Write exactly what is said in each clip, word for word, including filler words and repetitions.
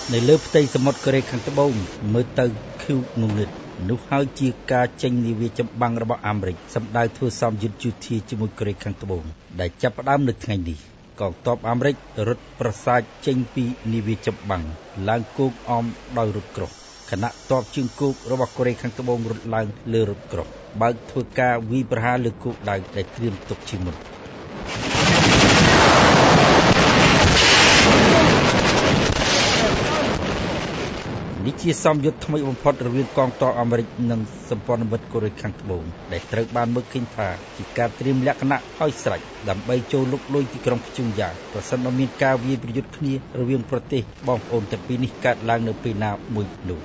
នៅលើផ្ទៃសមុទ្រកូរ៉េខាងត្បូងមើលទៅខៀវងងឹតនោះហើយជាការចេញនាវាចម្បាំងរបស់អាមេរិកសម្ដៅធ្វើសម្ពាធយុទ្ធជាមួយកូរ៉េខាងត្បូងដែលចាប់ផ្ដើមនៅថ្ងៃនេះកងទ័ពអាមេរិករត់ប្រសាទចេញពីនាវាចម្បាំងឡើងគោកអមដោយរថក្រោះខណៈទ័ពជើងគោករបស់កូរ៉េខាងត្បូងរត់ឡើងលើរថក្រោះបើកធ្វើការវាយប្រហារលើគោកដៅដែលត្រៀមទុកជាមុននេះជាសម្ពាធថ្មីបំផុតរវាងកងទ័ពអាមេរិកនិងសម្ព័ន្ធមិត្តកូរ៉េខាងត្បូងដែលត្រូវបានមើលឃើញថាជាការត្រៀមលក្ខណៈហើយស្រេចដើម្បីចូលលុកលុយទីក្រុងព្យុងយ៉ាងប្រសិនបើមានការវាយប្រយុទ្ធគ្នារវាងប្រទេសបងប្អូនទាំងពីរនេះកើតឡើងនៅពេលណាមួយនោះ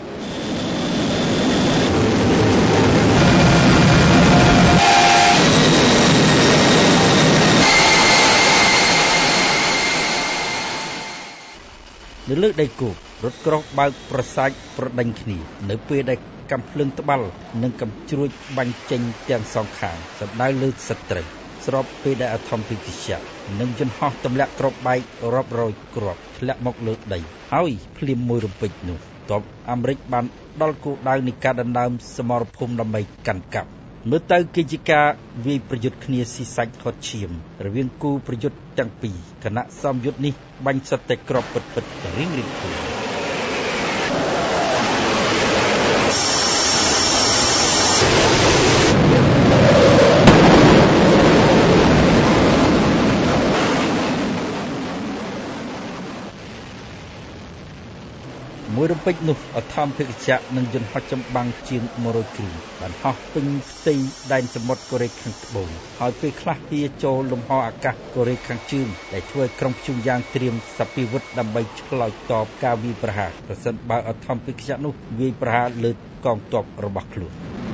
នៅលើដីគោករថក្រោះបើកប្រសាទប្រដេញគ្នានៅពេលដែលកាំភ្លើងត្បាល់និងកាំជ្រួចបាញ់ចេញទាំងសងខាងសម្ដៅលើសត្រូវស្របពេលដែលអាថមពិគិសនិងយន្តហោះទម្លាក់គ្រាប់បែករាប់រយគ្រាប់ធ្លាក់មកលើដីហើយភ្លាមមួយរំពេចនោះទ័ពអាមេរិកបានដល់គោលដៅនៃការដណ្ដើមសមរភូមិដើម្បីកាន់កាប់មើលទៅគឺជាការវាយប្រយុទ្ធគ្នាស៊ីសាច់ហត់ឈាមរវាងគូប្រយុទ្ធទាំងពីរគណៈសម្យុទ្ធនេះបាញ់សុទ្ធតែគ្រាប់ពិតពិតរៀងរៀងខ្លួនមួយរំពេចនោះអធម្មភេកជ្ជៈនិងយន្តហោះចម្បាំងជាងមួយរយគ្រឿងបានហោះពេញផ្ទៃដែនសមុទ្រកូរ៉េខាងត្បូងហើយពេលខ្លះវាចូលលំហអាកាសកូរ៉េខាងជើងដែលធ្វើឲ្យក្រុងព្យុងយ៉ាងត្រៀមសព្វាវុធដើម្បីឆ្លើយតបការវាយប្រហារប្រសិនបើអធម្មភេកជ្ជៈនោះវាយប្រហារលើកងទ័ពរបស់ខ្លួន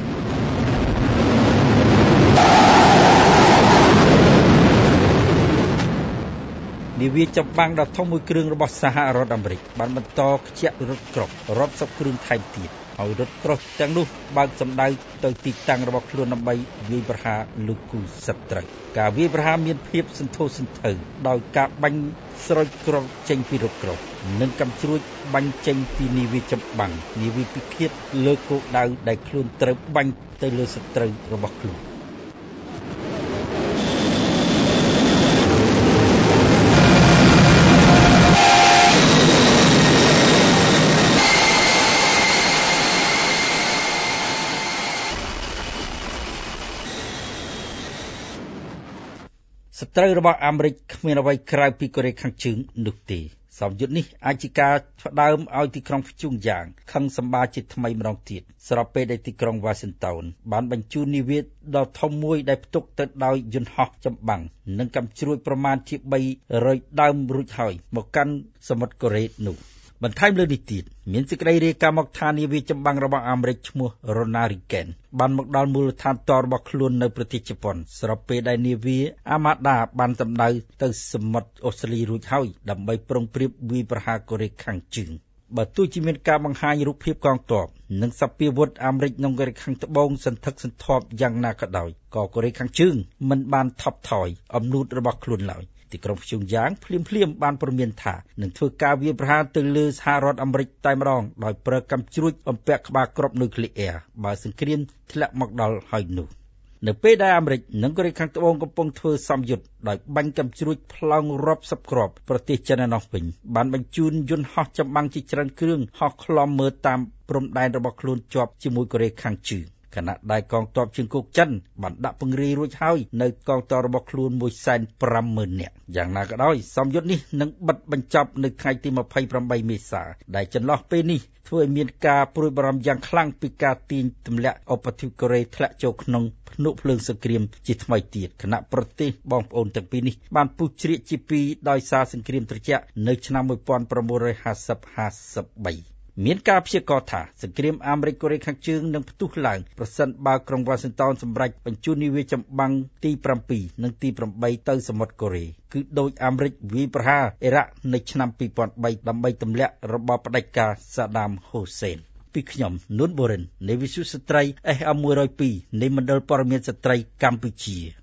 នាវាចម្បាំងដ៏ធំមួយគ្រឿងរបស់សហរដ្ឋអាមេរិកបានបន្តខ្ជាក់រថក្រោះរាប់សិបគ្រឿងថែមទៀតហើយរថក្រោះទាំងនោះបើកសម្ដៅទៅទីតាំងរបស់ខ្លួនដើម្បីវាយប្រហារលើគូសត្រូវការវាយប្រហារមានភាពសន្ធោសន្ធៅដោយការបាញ់ស្រោចគ្រាប់ចេញពីរថក្រោះនិងកាំជ្រួចបាញ់ចេញពីនាវាចម្បាំងនាវាពិឃាតលើគោលដៅដែលខ្លួនត្រូវបាញ់ទៅលើសត្រូវរបស់ខ្លួនសត្រូវរបស់អាមេរិកគ្មានអ្វីក្រៅពីកូរ៉េខាងជើងនោះទេសម្យុទ្ធនេះអាចជាការផ្ដើមឲ្យទីក្រុងព្យុងយ៉ាងខឹងសម្បាជាថ្មីម្ដងទៀតស្របពេលដែលទីក្រុងវ៉ាស៊ីនតោនបានបញ្ជូននាវាដ៏ធំមួយដែលផ្ទុកទៅដោយយន្តហោះចម្បាំងនិងកាំជ្រួចប្រមាណជាបីរយដើមរួចហើយមកកាន់សមុទ្រកូរ៉េនោះបន្ថែមលើនេះទៀតមានសេចក្តីរាយការណ៍មកថានាវាចម្បាំងរបស់អាមេរិកឈ្មោះ Ronald Reagan បានមកដល់មូលដ្ឋានទ័ពរបស់ខ្លួននៅប្រទេសជប៉ុនស្របពេលដែលនាវា Armada បានសម្ដៅទៅសមុទ្រអូស្ត្រាលីរួចហើយដើម្បីប្រុងប្រៀបវាយប្រហារកូរ៉េខាងជើងបើទោះជាមានការបង្ហាញរូបភាពកងទ័ពនិងសព្វាវុធអាមេរិកនិងកូរ៉េខាងត្បូងសន្ធឹកសន្ធាប់យ៉ាងណាក៏ដោយក៏កូរ៉េខាងជើងមិនបានថប់ថយអំនួតរបស់ខ្លួនឡើយទីក្រុងព្យុងយ៉ាងភ្លាមភ្លាមបានព្រមានថានឹងធ្វើការវាយប្រហារទៅលើសហរដ្ឋអាមេរិកតែម្ដងដោយប្រើកាំជ្រួចបំពាក់ក្បាលគ្រាប់នុយក្លេអ៊ែរបើសង្គ្រាមធ្លាក់មកដល់ហើយនោះនៅពេលដែលអាមេរិកនិងកូរ៉េខាងត្បូងកំពុងធ្វើសម្យុទ្ធដោយបាញ់កាំជ្រួចផ្លោងរាប់សិបគ្រាប់ប្រទេសចិនឯណោះវិញបានបញ្ជូនយន្តហោះចម្បាំងជាច្រើនគ្រឿងហោះខ្លំមើលតាមព្រំដែនរបស់ខ្លួនជាប់ជាមួយកូរ៉េខាងជើងខណៈដែលកងទ័ពជើងគោកចិនបានដាក់ពង្រាយរួចហើយនៅកងទ័ពរបស់ខ្លួន មួយសែនប្រាំម៉ឺន នាក់យ៉ាងណាក៏ដោយសម្យុទ្ធនេះនឹងបិទបញ្ចប់នៅថ្ងៃទីម្ភៃប្រាំបីមេសាដែលចន្លោះពេលនេះធ្វើឲ្យមានការព្រួយបារម្ភយ៉ាងខ្លាំងពីការទាញទម្លាក់ឧបទ្វីបកូរ៉េធ្លាក់ចូលក្នុងភ្នក់ភ្លើងសង្គ្រាមជាថ្មីទៀតខណៈប្រទេសបងប្អូនទាំងពីរនេះបានពុះជ្រៀកជាពីរដោយសារសង្គ្រាមត្រជាក់នៅឆ្នាំmột nghìn chín trămห้าสิบ ห้าสิบสามមានការព្យាករណ៍ថាសង្គ្រាមអាមេរិកកូរ៉េខាងជើងនឹងផ្ទុះឡើងប្រសិនបើក្រុងវ៉ាស៊ីនតោនសម្រេចបញ្ជូននាវាចម្បាំងទីប្រាំពីរនិងទីប្រាំបីទៅសមុទ្រកូរ៉េគឺដោយអាមេរិកវាយប្រហារអ៊ីរ៉ាក់នៅឆ្នាំពីរពាន់បីដើម្បីទម្លាក់របបផ្ដាច់ការសាដាមហ៊ូសេនពីខ្ញុំនួនបូរិននៃវិទ្យុស្ត្រី เอส เอ็ม មួយរយពីរនៃមណ្ឌលព័ត៌មានស្ត្រីកម្ពុជា